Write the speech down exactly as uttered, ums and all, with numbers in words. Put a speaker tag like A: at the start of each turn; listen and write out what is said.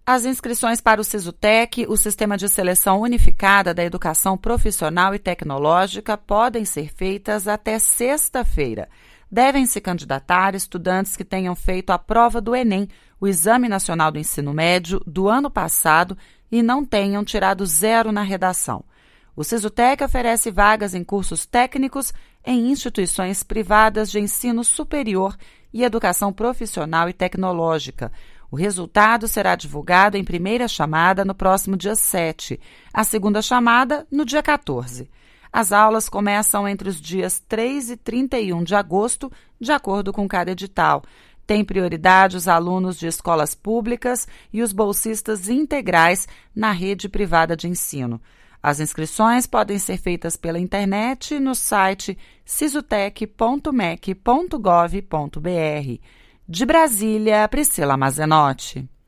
A: As inscrições para o Sisutec, o Sistema de Seleção Unificada da Educação Profissional e Tecnológica, podem ser feitas até sexta-feira. Devem se candidatar estudantes que tenham feito a prova do Enem, o Exame Nacional do Ensino Médio, do ano passado e não tenham tirado zero na redação. O Sisutec oferece vagas em cursos técnicos em instituições privadas de ensino superior e educação profissional e tecnológica. O resultado será divulgado em primeira chamada no próximo dia sete, a segunda chamada no dia quatorze. As aulas começam entre os dias três e trinta e um de agosto, de acordo com cada edital. Tem prioridade os alunos de escolas públicas e os bolsistas integrais na rede privada de ensino. As inscrições podem ser feitas pela internet no site sisutec ponto mec ponto gov ponto br. De Brasília, Priscila Mazenotti.